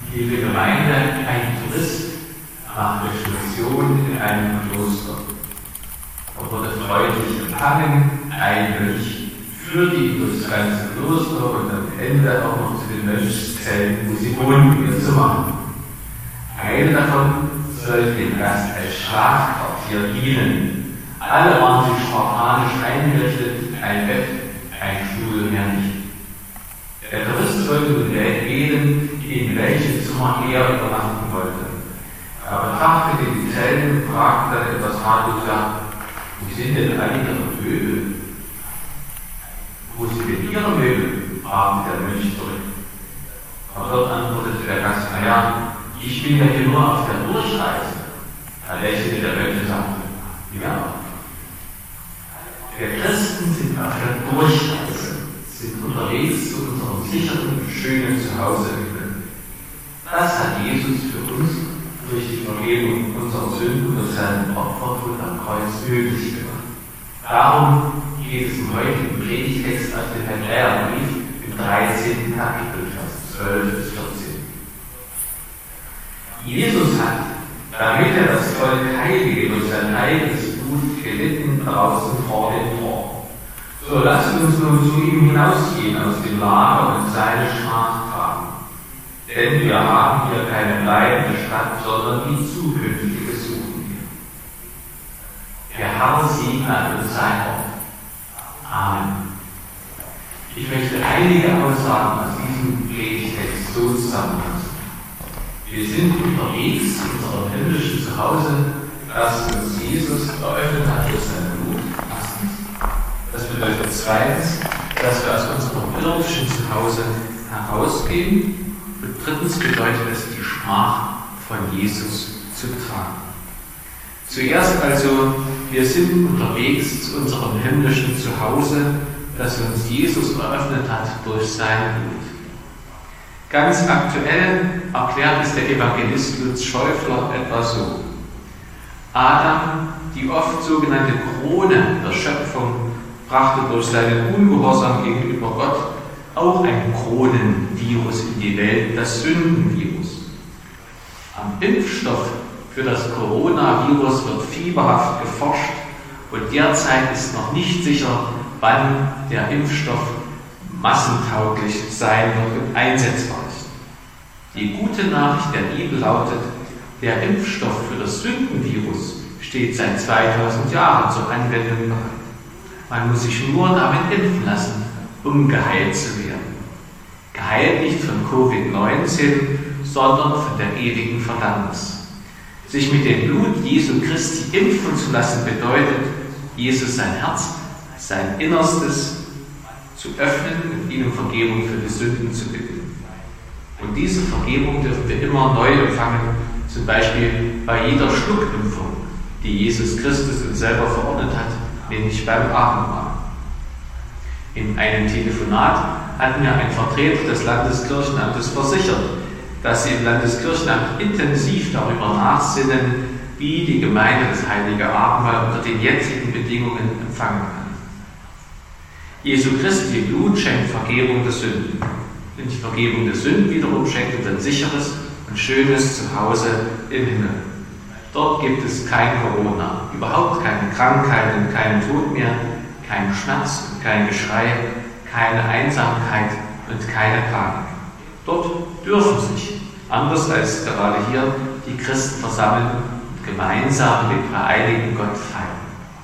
Liebe Gemeinde, ein Tourist macht Exkursion in einem Kloster. Er wurde freudig empfangen, ein Mönch führte ihn durchs ganze Kloster und am Ende auch noch zu den Mönchszellen, wo sie wohnen, ihr zu machen. Eine davon sollte dem Gast als Schlafquartier dienen. Alle waren sie spartanisch eingerichtet, ein Bett, ein Stuhl mehr nicht. Der Tourist sollte nun wählen, in welches Zimmer er übernachten wollte. Er betrachtete die Zellen und fragte dann etwas ratlos: Wo sind denn alle Ihre Möbel? Wo sind denn Ihre Möbel? Fragte der Mönch zurück. Aber dort antwortete der Gast: Ich bin ja hier nur auf der Durchreise. Da lächelte der Mönch und sagte: Ja. Wir Christen sind auf der Durchreise, sind unterwegs zu unserem sicheren und schönen Zuhause im Himmel. Das hat Jesus für uns durch die Vergebung unserer Sünden und seinen Opfertod am Kreuz möglich gemacht. Darum geht es im heutigen Predigtext aus dem Hebräerbrief im 13. Kapitel, Vers 12 bis 14. Jesus hat, damit er das Volk heilige durch sein eigenes Blut gelitten, draußen vor dem Tor. So lasst uns nun zu ihm hinausgehen aus dem Lager und seine Schmach tragen. Denn wir haben hier keine bleibende Stadt, sondern die zukünftige suchen wir. Der Herr segne uns sein Wort. Amen. Ich möchte einige Aussagen aus diesem Predigtext so zusammenfassen. Wir sind unterwegs zu unserem himmlischen Zuhause, das uns Jesus eröffnet hat durch sein Blut. Erstens. Das bedeutet zweitens, dass wir aus unserem irdischen Zuhause herausgehen. Und drittens bedeutet es, die Schmach von Jesus zu tragen. Zuerst also, wir sind unterwegs zu unserem himmlischen Zuhause, das uns Jesus eröffnet hat durch sein Blut. Ganz aktuell erklärt es der Evangelist Lutz Schäufler etwa so: Adam, die oft sogenannte Krone der Schöpfung, brachte durch seinen Ungehorsam gegenüber Gott auch ein Kronenvirus in die Welt, das Sündenvirus. Am Impfstoff für das Coronavirus wird fieberhaft geforscht und derzeit ist noch nicht sicher, wann der Impfstoff massentauglich sein wird und einsetzbar ist. Die gute Nachricht der Bibel lautet: Der Impfstoff für das Sündenvirus steht seit 2000 Jahren zur Anwendung bereit. Man muss sich nur damit impfen lassen, um geheilt zu werden. Geheilt nicht von Covid-19, sondern von der ewigen Verdammnis. Sich mit dem Blut Jesu Christi impfen zu lassen bedeutet, Jesus sein Herz, sein Innerstes zu öffnen und ihm um Vergebung für die Sünden zu bitten. Und diese Vergebung dürfen wir immer neu empfangen, zum Beispiel bei jeder Schluckimpfung, die Jesus Christus uns selber verordnet hat, nämlich beim Abendmahl. In einem Telefonat hat mir ein Vertreter des Landeskirchenamtes versichert, dass sie im Landeskirchenamt intensiv darüber nachsinnen, wie die Gemeinde das heilige Abendmahl unter den jetzigen Bedingungen empfangen kann. Jesu Christi Blut schenkt Vergebung der Sünden. Und die Vergebung der Sünden wiederum schenkt uns ein sicheres und schönes Zuhause im Himmel. Dort gibt es kein Corona, überhaupt keine Krankheit und keinen Tod mehr, keinen Schmerz und kein Geschrei, keine Einsamkeit und keine Panik. Dort dürfen sich, anders als gerade hier, die Christen versammeln und gemeinsam mit dem dreieinigen Gott feiern.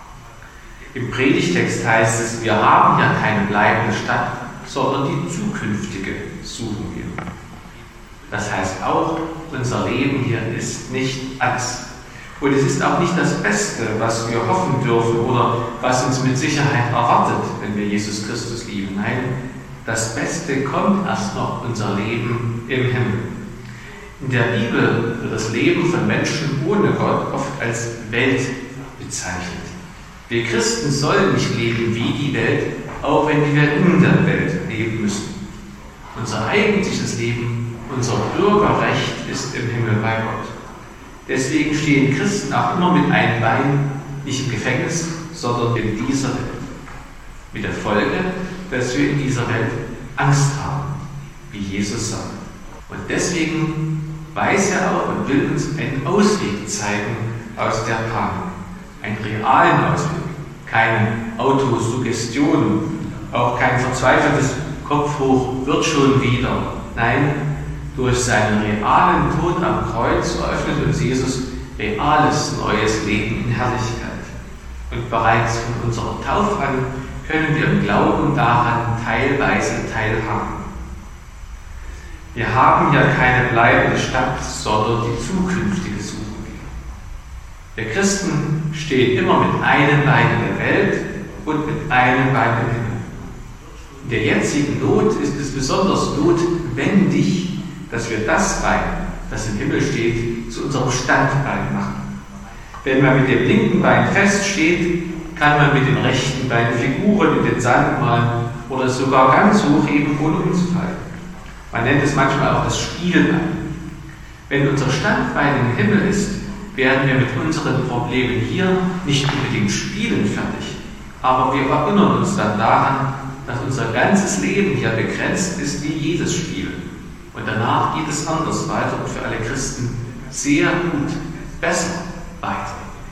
Im Predigtext heißt es: Wir haben ja keine bleibende Stadt, sondern die zukünftige suchen wir. Das heißt auch, unser Leben hier ist nicht alles. Und es ist auch nicht das Beste, was wir hoffen dürfen oder was uns mit Sicherheit erwartet, wenn wir Jesus Christus lieben. Nein, das Beste kommt erst noch, unser Leben im Himmel. In der Bibel wird das Leben von Menschen ohne Gott oft als Welt bezeichnet. Wir Christen sollen nicht leben wie die Welt, auch wenn wir in der Welt leben müssen. Unser eigentliches Leben, unser Bürgerrecht ist im Himmel bei Gott. Deswegen stehen Christen auch immer mit einem Bein nicht im Gefängnis, sondern in dieser Welt. Mit der Folge, dass wir in dieser Welt Angst haben, wie Jesus sagt. Und deswegen weiß er auch und will uns einen Ausweg zeigen aus der Panik. Einen realen Ausweg. Keine Autosuggestion, auch kein verzweifeltes Kopf hoch, wird schon wieder. Nein, durch seinen realen Tod am Kreuz eröffnet uns Jesus reales neues Leben in Herrlichkeit. Und bereits von unserer Taufe an können wir im Glauben daran teilweise teilhaben. Wir haben ja keine bleibende Stadt, sondern die zukünftige suchen wir. Wir Christen stehen immer mit einem Bein in der Welt und mit einem Bein im Himmel. In der jetzigen Not ist es besonders notwendig, dass wir das Bein, das im Himmel steht, zu unserem Standbein machen. Wenn man mit dem linken Bein feststeht, kann man mit dem rechten Bein Figuren in den Sand malen oder sogar ganz hochheben, ohne umzufallen. Man nennt es manchmal auch das Spielbein. Wenn unser Standbein im Himmel ist, werden wir mit unseren Problemen hier nicht unbedingt spielen fertig, aber wir erinnern uns dann daran, dass unser ganzes Leben hier begrenzt ist wie jedes Spiel. Und danach geht es anders weiter und für alle Christen sehr gut, besser weiter.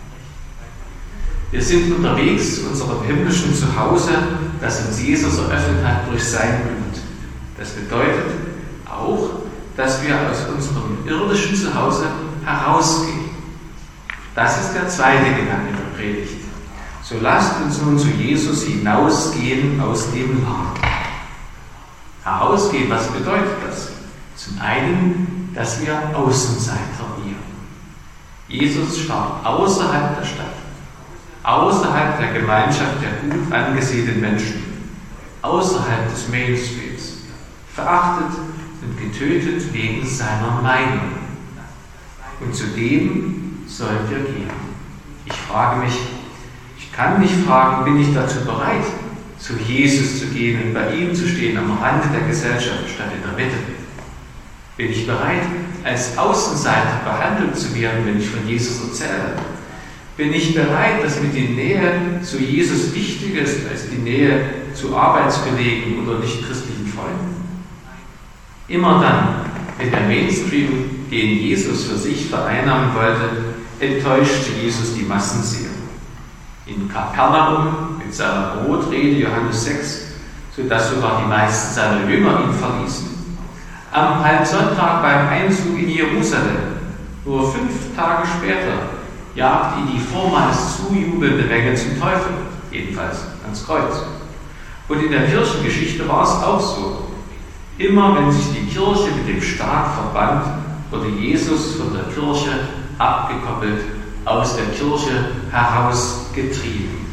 Wir sind unterwegs zu unserem himmlischen Zuhause, das uns Jesus eröffnet hat durch sein Blut. Das bedeutet auch, dass wir aus unserem irdischen Zuhause herausgehen. Das ist der zweite Gedanke der Predigt. So lasst uns nun zu Jesus hinausgehen aus dem Lager. Herausgehen, was bedeutet das? Zum einen, dass wir Außenseiter wären. Jesus starb außerhalb der Stadt, außerhalb der Gemeinschaft der gut angesehenen Menschen, außerhalb des Mainstreams, verachtet und getötet wegen seiner Meinung. Und zu dem sollen wir gehen. Ich frage mich, ich kann mich fragen, bin ich dazu bereit, zu Jesus zu gehen und bei ihm zu stehen am Rande der Gesellschaft statt in der Mitte? Bin ich bereit, als Außenseiter behandelt zu werden, wenn ich von Jesus erzähle? Bin ich bereit, dass mir die Nähe zu Jesus wichtiger ist als die Nähe zu Arbeitskollegen oder nichtchristlichen Freunden? Immer dann, wenn der Mainstream, den Jesus für sich vereinnahmen wollte, enttäuschte Jesus die Massen sehr. In Kapernaum mit seiner Brotrede, Johannes 6, sodass sogar die meisten seiner Jünger ihn verließen. Am Palmsonntag beim Einzug in Jerusalem, nur 5 Tage später, jagt ihn die vormals zujubelnde Menge zum Teufel, jedenfalls ans Kreuz. Und in der Kirchengeschichte war es auch so. Immer wenn sich die Kirche mit dem Staat verband, wurde Jesus von der Kirche abgekoppelt, aus der Kirche herausgetrieben.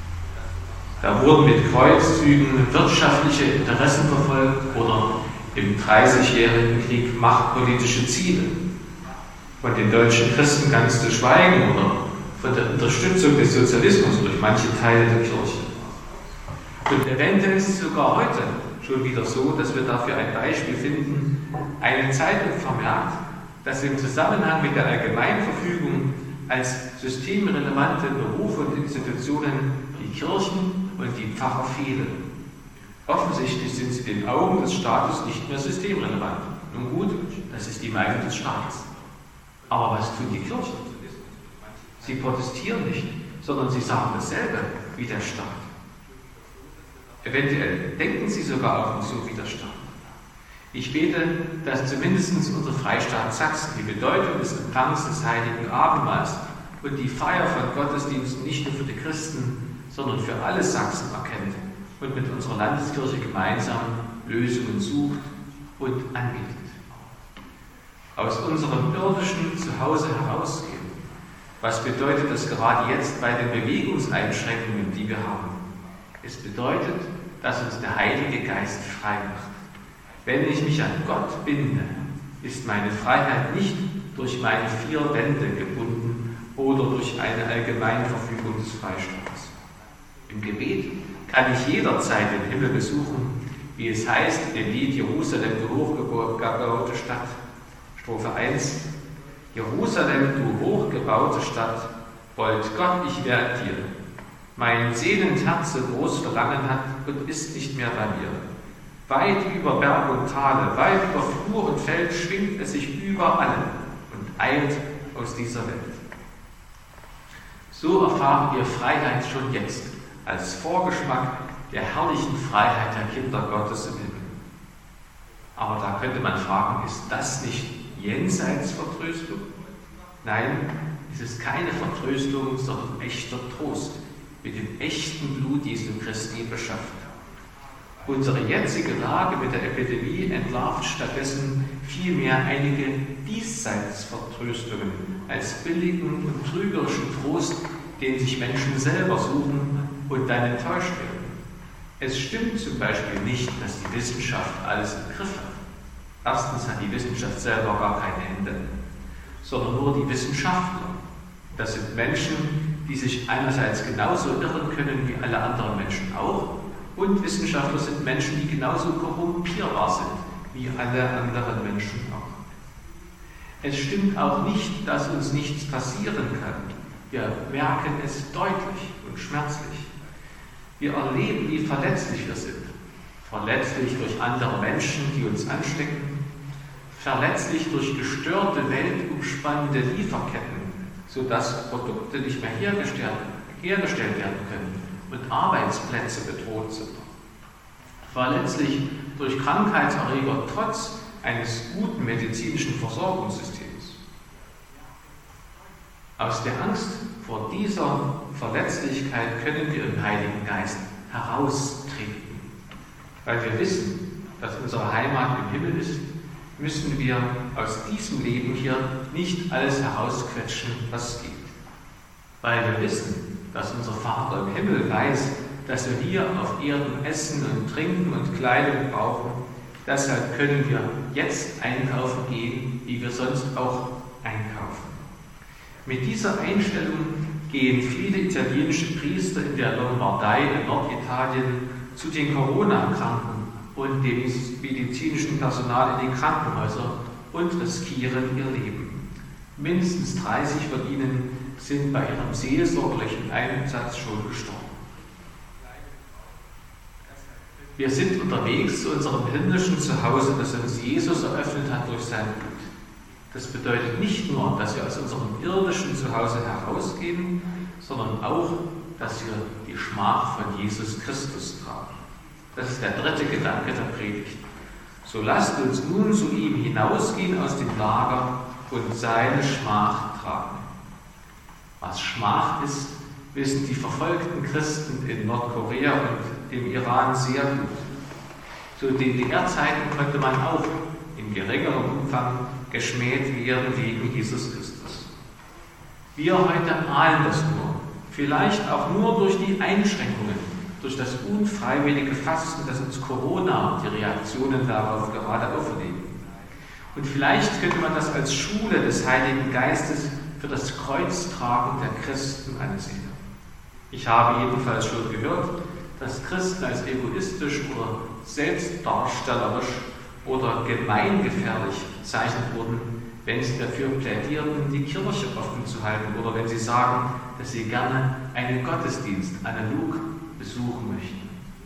Da wurden mit Kreuzzügen wirtschaftliche Interessen verfolgt oder im 30-jährigen Krieg machtpolitische Ziele. Von den deutschen Christen ganz zu schweigen oder von der Unterstützung des Sozialismus durch manche Teile der Kirche. Und eventuell ist es sogar heute schon wieder so, dass wir dafür ein Beispiel finden. Eine Zeitung vermerkt, dass im Zusammenhang mit der Allgemeinverfügung als systemrelevante Berufe und Institutionen die Kirchen und die Pfarrer fehlen. Offensichtlich sind sie den Augen des Staates nicht mehr systemrelevant. Nun gut, das ist die Meinung des Staates. Aber was tun die Kirchen? Sie protestieren nicht, sondern sie sagen dasselbe wie der Staat. Eventuell denken sie sogar auch noch so wie der Staat. Ich bete, dass zumindest unser Freistaat Sachsen die Bedeutung des Empfangs des Heiligen Abendmahls und die Feier von Gottesdiensten nicht nur für die Christen, sondern für alle Sachsen erkennt und mit unserer Landeskirche gemeinsam Lösungen sucht und anbietet. Aus unserem irdischen Zuhause herausgehen. Was bedeutet das gerade jetzt bei den Bewegungseinschränkungen, die wir haben? Es bedeutet, dass uns der Heilige Geist frei macht. Wenn ich mich an Gott binde, ist meine Freiheit nicht durch meine 4 Wände gebunden oder durch eine Allgemeinverfügung des Freistaates. Im Gebet kann ich jederzeit den Himmel besuchen, wie es heißt im Lied Jerusalem, du hochgebaute Stadt. Strophe 1. Jerusalem, du hochgebaute Stadt, wollt Gott, ich werd dir. Mein sehnend Herz so groß Verlangen hat und ist nicht mehr bei mir. Weit über Berg und Tale, weit über Flur und Feld schwingt es sich über alle und eilt aus dieser Welt. So erfahren wir Freiheit schon jetzt, als Vorgeschmack der herrlichen Freiheit der Kinder Gottes im Himmel. Aber da könnte man fragen, ist das nicht Jenseitsvertröstung? Nein, es ist keine Vertröstung, sondern echter Trost, mit dem echten Blut Jesu Christi beschafft. Unsere jetzige Lage mit der Epidemie entlarvt stattdessen vielmehr einige Diesseitsvertröstungen als billigen und trügerischen Trost, den sich Menschen selber suchen und dann enttäuscht werden. Es stimmt zum Beispiel nicht, dass die Wissenschaft alles im Griff hat. Erstens hat die Wissenschaft selber gar keine Hände, sondern nur die Wissenschaftler. Das sind Menschen, die sich einerseits genauso irren können wie alle anderen Menschen auch, und Wissenschaftler sind Menschen, die genauso korrumpierbar sind wie alle anderen Menschen auch. Es stimmt auch nicht, dass uns nichts passieren kann. Wir merken es deutlich und schmerzlich. Wir erleben, wie verletzlich wir sind. Verletzlich durch andere Menschen, die uns anstecken. Verletzlich durch gestörte, weltumspannende Lieferketten, sodass Produkte nicht mehr hergestellt werden können und Arbeitsplätze bedroht sind. Verletzlich durch Krankheitserreger trotz eines guten medizinischen Versorgungssystems. Aus der Angst vor dieser Verletzlichkeit können wir im Heiligen Geist heraustreten. Weil wir wissen, dass unsere Heimat im Himmel ist, müssen wir aus diesem Leben hier nicht alles herausquetschen, was geht. Weil wir wissen, dass unser Vater im Himmel weiß, dass wir hier auf Erden essen und trinken und Kleidung brauchen. Deshalb können wir jetzt einkaufen gehen, wie wir sonst auch einkaufen. Mit dieser Einstellung gehen viele italienische Priester in der Lombardei in Norditalien zu den Corona-Kranken und dem medizinischen Personal in die Krankenhäuser und riskieren ihr Leben. Mindestens 30 von ihnen sind bei ihrem seelsorgerlichen Einsatz schon gestorben. Wir sind unterwegs zu unserem himmlischen Zuhause, das uns Jesus eröffnet hat durch sein Blut. Das bedeutet nicht nur, dass wir aus unserem irdischen Zuhause herausgehen, sondern auch, dass wir die Schmach von Jesus Christus tragen. Das ist der dritte Gedanke der Predigt. So lasst uns nun zu ihm hinausgehen aus dem Lager und seine Schmach tragen. Was Schmach ist, wissen die verfolgten Christen in Nordkorea und dem Iran sehr gut. Zu DDR-Zeiten konnte man auch in geringerem Umfang geschmäht werden wegen Jesus Christus. Wir heute ahnen das nur, vielleicht auch nur durch die Einschränkungen, durch das unfreiwillige Fasten, das uns Corona und die Reaktionen darauf gerade auferlegen. Und vielleicht könnte man das als Schule des Heiligen Geistes für das Kreuztragen der Christen ansehen. Ich habe jedenfalls schon gehört, dass Christen als egoistisch oder selbstdarstellerisch oder gemeingefährlich bezeichnet wurden, wenn sie dafür plädierten, die Kirche offen zu halten oder wenn sie sagen, dass sie gerne einen Gottesdienst analog besuchen möchten.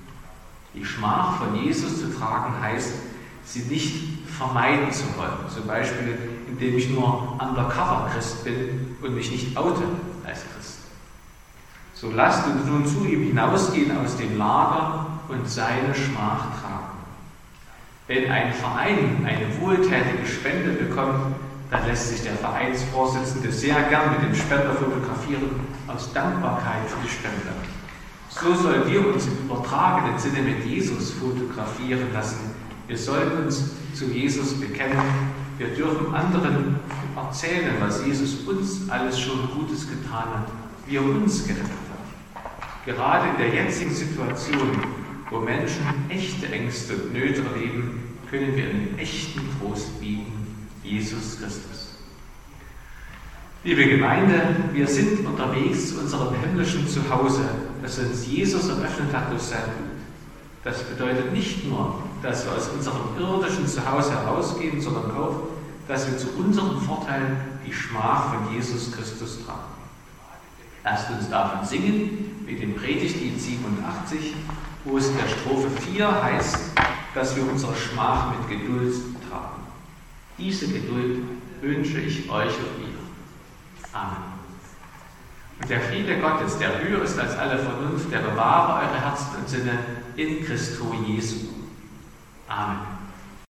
Die Schmach von Jesus zu tragen heißt, sie nicht vermeiden zu wollen, zum Beispiel indem ich nur Undercover-Christ bin und mich nicht oute als Christ. So lasst uns nun zu ihm hinausgehen aus dem Lager und seine Schmach tragen. Wenn ein Verein eine wohltätige Spende bekommt, dann lässt sich der Vereinsvorsitzende sehr gern mit dem Spender fotografieren, aus Dankbarkeit für die Spende. So sollen wir uns im übertragenen Sinne mit Jesus fotografieren lassen. Wir sollten uns zu Jesus bekennen. Wir dürfen anderen erzählen, was Jesus uns alles schon Gutes getan hat, wie er uns gerettet hat. Gerade in der jetzigen Situation, wo Menschen echte Ängste und Nöte erleben, können wir einen echten Trost bieten, Jesus Christus. Liebe Gemeinde, wir sind unterwegs zu unserem himmlischen Zuhause, das uns Jesus eröffnet hat durch sein Blut. Das bedeutet nicht nur, dass wir aus unserem irdischen Zuhause herausgehen, sondern auch, dass wir zu unserem Vorteil die Schmach von Jesus Christus tragen. Lasst uns davon singen mit dem Predigtlied 87, wo es in der Strophe 4 heißt: dass wir unsere Schmach mit Geduld tragen. Diese Geduld wünsche ich euch und mir. Amen. Und der Friede Gottes, der höher ist als alle Vernunft, der bewahre eure Herzen und Sinne in Christo Jesu. Amen.